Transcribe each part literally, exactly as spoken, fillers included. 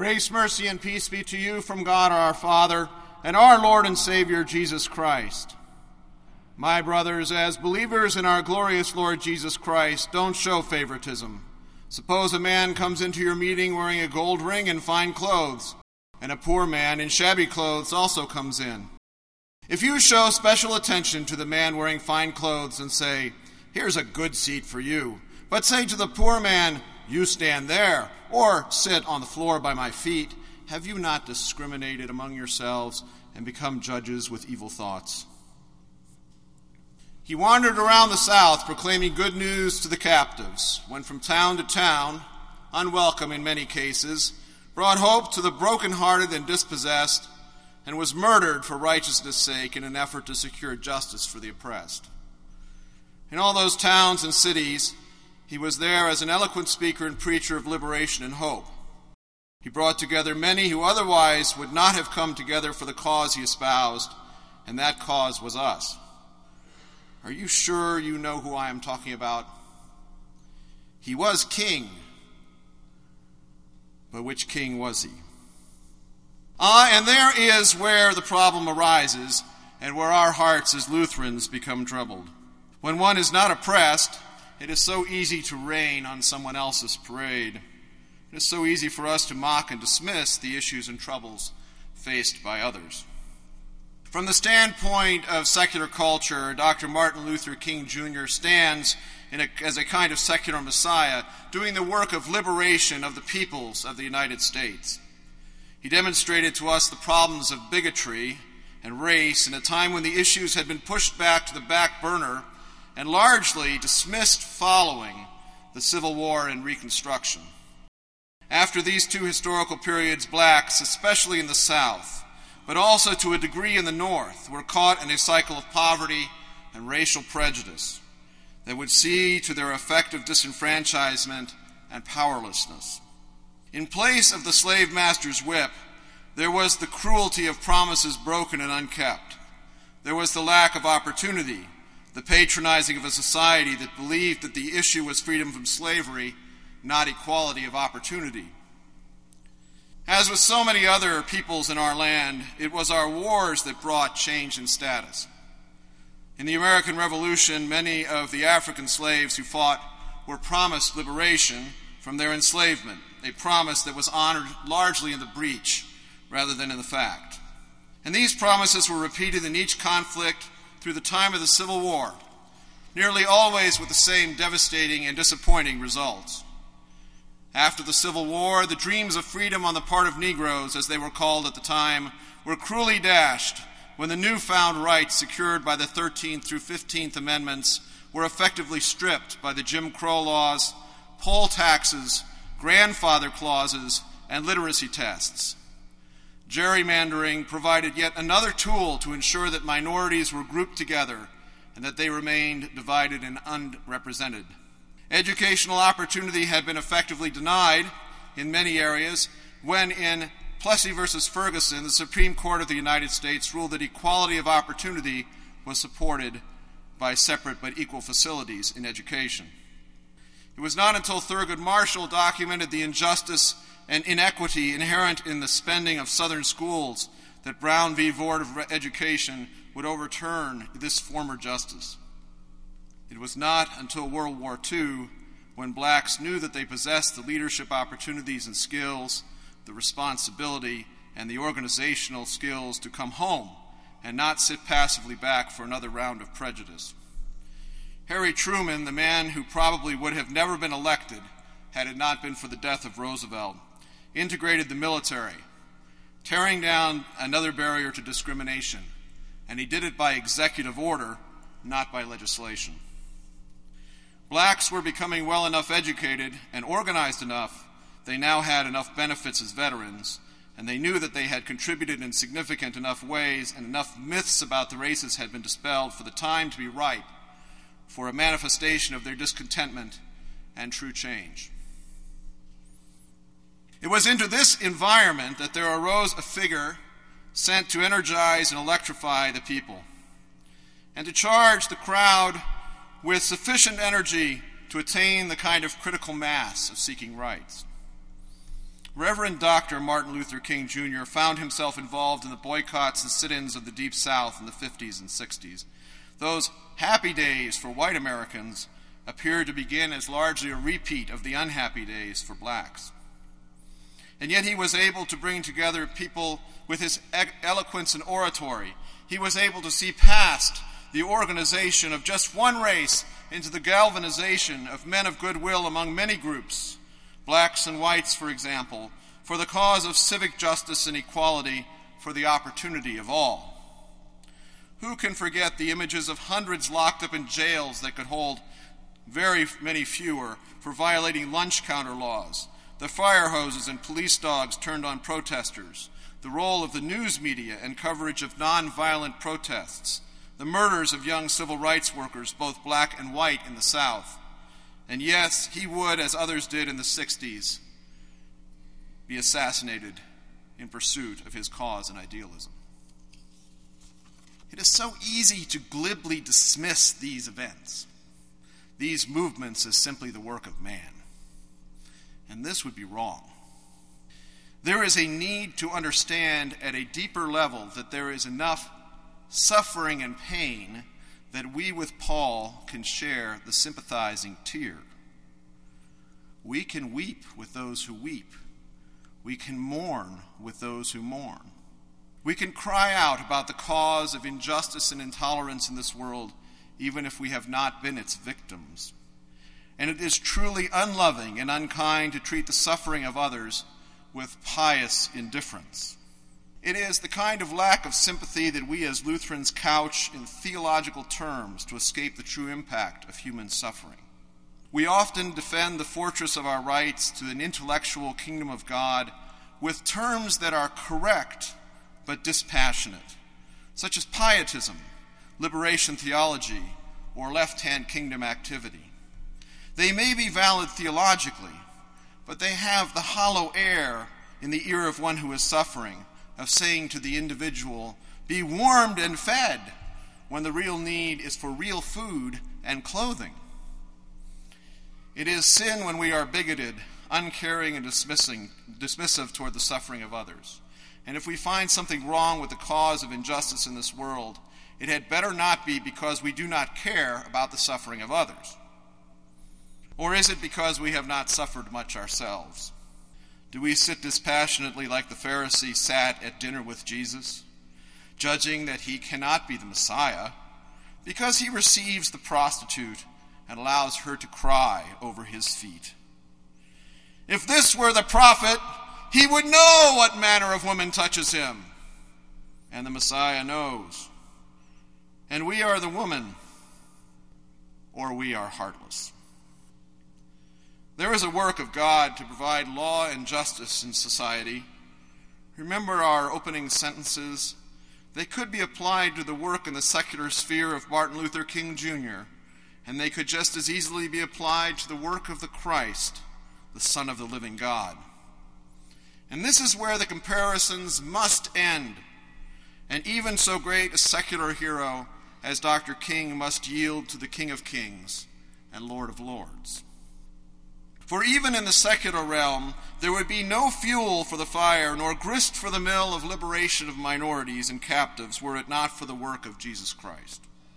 Grace, mercy, and peace be to you from God our Father and our Lord and Savior, Jesus Christ. My brothers, as believers in our glorious Lord Jesus Christ, don't show favoritism. Suppose a man comes into your meeting wearing a gold ring and fine clothes, and a poor man in shabby clothes also comes in. If you show special attention to the man wearing fine clothes and say, "Here's a good seat for you," but say to the poor man, "You stand there," or "Sit on the floor by my feet," have you not discriminated among yourselves and become judges with evil thoughts? He wandered around the South proclaiming good news to the captives, went from town to town, unwelcome in many cases, brought hope to the brokenhearted and dispossessed, and was murdered for righteousness' sake in an effort to secure justice for the oppressed. In all those towns and cities, he was there as an eloquent speaker and preacher of liberation and hope. He brought together many who otherwise would not have come together for the cause he espoused, and that cause was us. Are you sure you know who I am talking about? He was king, but which king was he? Ah, and there is where the problem arises, and where our hearts as Lutherans become troubled. When one is not oppressed, it is so easy to rain on someone else's parade. It is so easy for us to mock and dismiss the issues and troubles faced by others. From the standpoint of secular culture, Doctor Martin Luther King Junior stands in a, as a kind of secular messiah, doing the work of liberation of the peoples of the United States. He demonstrated to us the problems of bigotry and race in a time when the issues had been pushed back to the back burner and largely dismissed following the Civil War and Reconstruction. After these two historical periods, blacks, especially in the South, but also to a degree in the North, were caught in a cycle of poverty and racial prejudice that would see to their effective disenfranchisement and powerlessness. In place of the slave master's whip, there was the cruelty of promises broken and unkept. There was the lack of opportunity, the patronizing of a society that believed that the issue was freedom from slavery, not equality of opportunity. As with so many other peoples in our land, it was our wars that brought change in status. In the American Revolution, many of the African slaves who fought were promised liberation from their enslavement, a promise that was honored largely in the breach rather than in the fact. And these promises were repeated in each conflict through the time of the Civil War, nearly always with the same devastating and disappointing results. After the Civil War, the dreams of freedom on the part of Negroes, as they were called at the time, were cruelly dashed when the newfound rights secured by the thirteenth through fifteenth Amendments were effectively stripped by the Jim Crow laws, poll taxes, grandfather clauses, and literacy tests. Gerrymandering provided yet another tool to ensure that minorities were grouped together and that they remained divided and unrepresented. Educational opportunity had been effectively denied in many areas when, in Plessy versus Ferguson, the Supreme Court of the United States ruled that equality of opportunity was supported by separate but equal facilities in education. It was not until Thurgood Marshall documented the injustice and inequity inherent in the spending of Southern schools that Brown v. Board of Education would overturn this former justice. It was not until World War Two, when blacks knew that they possessed the leadership opportunities and skills, the responsibility, and the organizational skills to come home and not sit passively back for another round of prejudice. Harry Truman, the man who probably would have never been elected had it not been for the death of Roosevelt, integrated the military, tearing down another barrier to discrimination, and he did it by executive order, not by legislation. Blacks were becoming well enough educated and organized enough, they now had enough benefits as veterans, and they knew that they had contributed in significant enough ways and enough myths about the races had been dispelled for the time to be ripe for a manifestation of their discontentment and true change. It was into this environment that there arose a figure sent to energize and electrify the people, and to charge the crowd with sufficient energy to attain the kind of critical mass of seeking rights. Reverend Doctor Martin Luther King Junior found himself involved in the boycotts and sit-ins of the Deep South in the fifties and sixties. Those happy days for white Americans appeared to begin as largely a repeat of the unhappy days for blacks. And yet he was able to bring together people with his eloquence and oratory. He was able to see past the organization of just one race into the galvanization of men of goodwill among many groups, blacks and whites, for example, for the cause of civic justice and equality, for the opportunity of all. Who can forget the images of hundreds locked up in jails that could hold very many fewer for violating lunch counter laws, the fire hoses and police dogs turned on protesters, the role of the news media and coverage of nonviolent protests, the murders of young civil rights workers, both black and white, in the South. And yes, he would, as others did in the sixties, be assassinated in pursuit of his cause and idealism. It is so easy to glibly dismiss these events, these movements, as simply the work of man. And this would be wrong. There is a need to understand at a deeper level that there is enough suffering and pain that we with Paul can share the sympathizing tear. We can weep with those who weep. We can mourn with those who mourn. We can cry out about the cause of injustice and intolerance in this world, even if we have not been its victims. And it is truly unloving and unkind to treat the suffering of others with pious indifference. It is the kind of lack of sympathy that we as Lutherans couch in theological terms to escape the true impact of human suffering. We often defend the fortress of our rights to an intellectual kingdom of God with terms that are correct but dispassionate, such as pietism, liberation theology, or left-hand kingdom activity. They may be valid theologically, but they have the hollow air in the ear of one who is suffering, of saying to the individual, "Be warmed and fed," when the real need is for real food and clothing. It is sin when we are bigoted, uncaring, and dismissing, dismissive toward the suffering of others. And if we find something wrong with the cause of injustice in this world, it had better not be because we do not care about the suffering of others. Or is it because we have not suffered much ourselves? Do we sit dispassionately like the Pharisee sat at dinner with Jesus, judging that he cannot be the Messiah because he receives the prostitute and allows her to cry over his feet? If this were the prophet, he would know what manner of woman touches him. And the Messiah knows. And we are the woman, or we are heartless. There is a work of God to provide law and justice in society. Remember our opening sentences. They could be applied to the work in the secular sphere of Martin Luther King Junior, and they could just as easily be applied to the work of the Christ, the Son of the living God. And this is where the comparisons must end. And even so great a secular hero as Doctor King must yield to the King of Kings and Lord of Lords. For even in the secular realm, there would be no fuel for the fire, nor grist for the mill of liberation of minorities and captives, were it not for the work of Jesus Christ.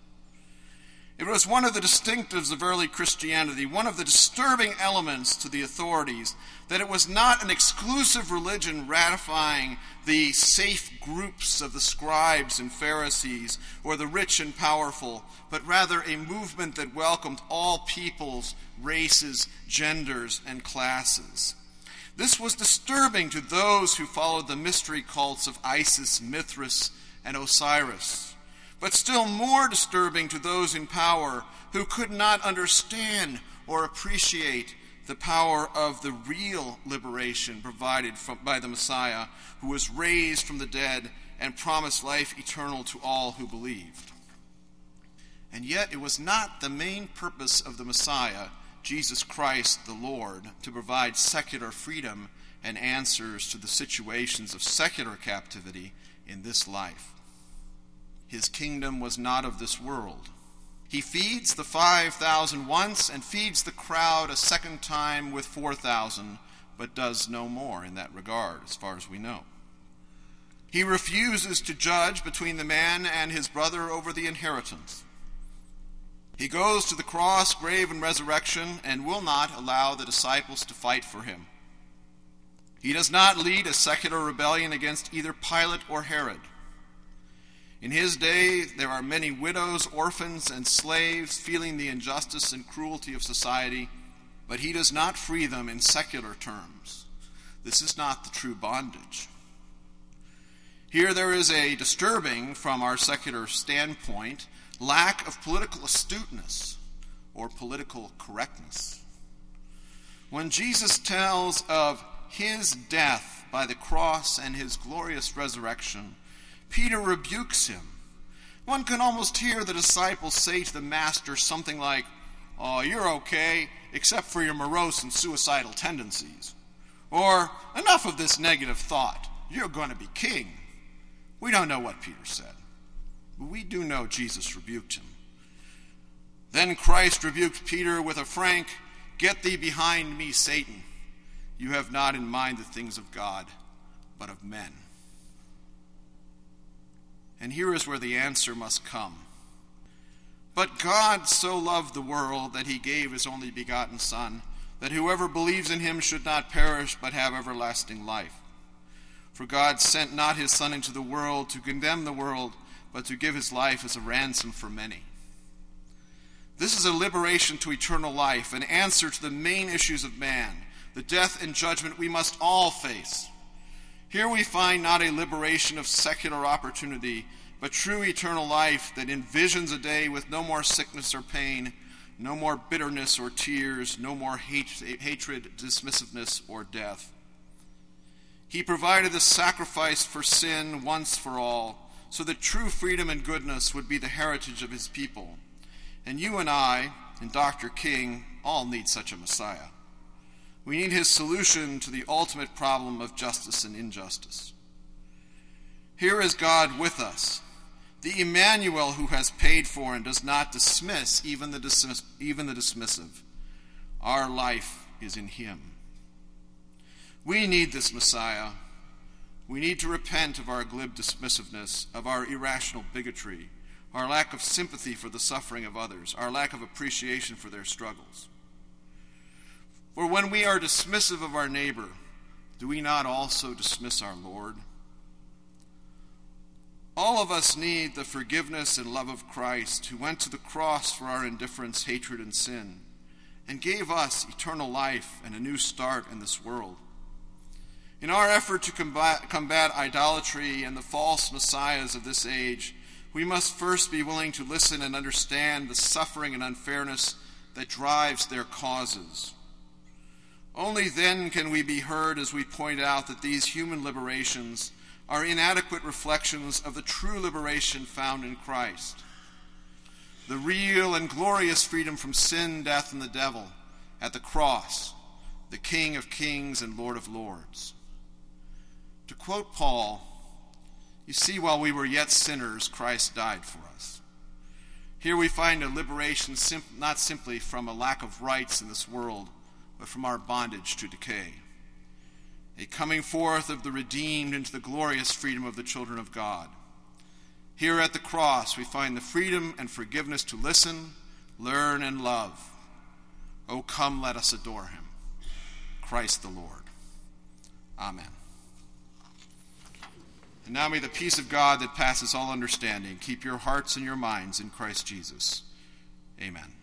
It was one of the distinctives of early Christianity, one of the disturbing elements to the authorities, that it was not an exclusive religion ratifying the safe groups of the scribes and Pharisees or the rich and powerful, but rather a movement that welcomed all peoples, races, genders, and classes. This was disturbing to those who followed the mystery cults of Isis, Mithras, and Osiris, but still more disturbing to those in power who could not understand or appreciate the power of the real liberation provided from, by the Messiah, who was raised from the dead and promised life eternal to all who believed. And yet it was not the main purpose of the Messiah, Jesus Christ the Lord, to provide secular freedom and answers to the situations of secular captivity in this life. His kingdom was not of this world. He feeds the five thousand once and feeds the crowd a second time with four thousand, but does no more in that regard, as far as we know. He refuses to judge between the man and his brother over the inheritance. He goes to the cross, grave, and resurrection, and will not allow the disciples to fight for him. He does not lead a secular rebellion against either Pilate or Herod. In his day, there are many widows, orphans, and slaves feeling the injustice and cruelty of society, but he does not free them in secular terms. This is not the true bondage. Here there is a disturbing, from our secular standpoint, lack of political astuteness or political correctness. When Jesus tells of his death by the cross and his glorious resurrection, Peter rebukes him. One can almost hear the disciples say to the master something like, "Oh, you're okay, except for your morose and suicidal tendencies." Or, "Enough of this negative thought. You're going to be king." We don't know what Peter said, but we do know Jesus rebuked him. Then Christ rebuked Peter with a frank, "Get thee behind me, Satan. You have not in mind the things of God, but of men." And here is where the answer must come. But God so loved the world that he gave his only begotten Son, that whoever believes in him should not perish but have everlasting life. For God sent not his Son into the world to condemn the world, but to give his life as a ransom for many. This is a liberation to eternal life, an answer to the main issues of man, the death and judgment we must all face. Here we find not a liberation of secular opportunity, but true eternal life that envisions a day with no more sickness or pain, no more bitterness or tears, no more hate, hatred, dismissiveness, or death. He provided the sacrifice for sin once for all, so that true freedom and goodness would be the heritage of his people. And you and I, and Doctor King, all need such a Messiah. We need his solution to the ultimate problem of justice and injustice. Here is God with us, the Emmanuel who has paid for and does not dismiss even the, dismiss, even the dismissive. Our life is in him. We need this Messiah. We need to repent of our glib dismissiveness, of our irrational bigotry, our lack of sympathy for the suffering of others, our lack of appreciation for their struggles. For when we are dismissive of our neighbor, do we not also dismiss our Lord? All of us need the forgiveness and love of Christ, who went to the cross for our indifference, hatred, and sin, and gave us eternal life and a new start in this world. In our effort to combat, combat idolatry and the false messiahs of this age, we must first be willing to listen and understand the suffering and unfairness that drives their causes. Only then can we be heard as we point out that these human liberations are inadequate reflections of the true liberation found in Christ, the real and glorious freedom from sin, death, and the devil at the cross, the King of kings and Lord of lords. To quote Paul, "You see, while we were yet sinners, Christ died for us." Here we find a liberation sim- not simply from a lack of rights in this world, but from our bondage to decay. A coming forth of the redeemed into the glorious freedom of the children of God. Here at the cross we find the freedom and forgiveness to listen, learn, and love. Oh, come, let us adore him. Christ the Lord. Amen. And now may the peace of God that passes all understanding keep your hearts and your minds in Christ Jesus. Amen.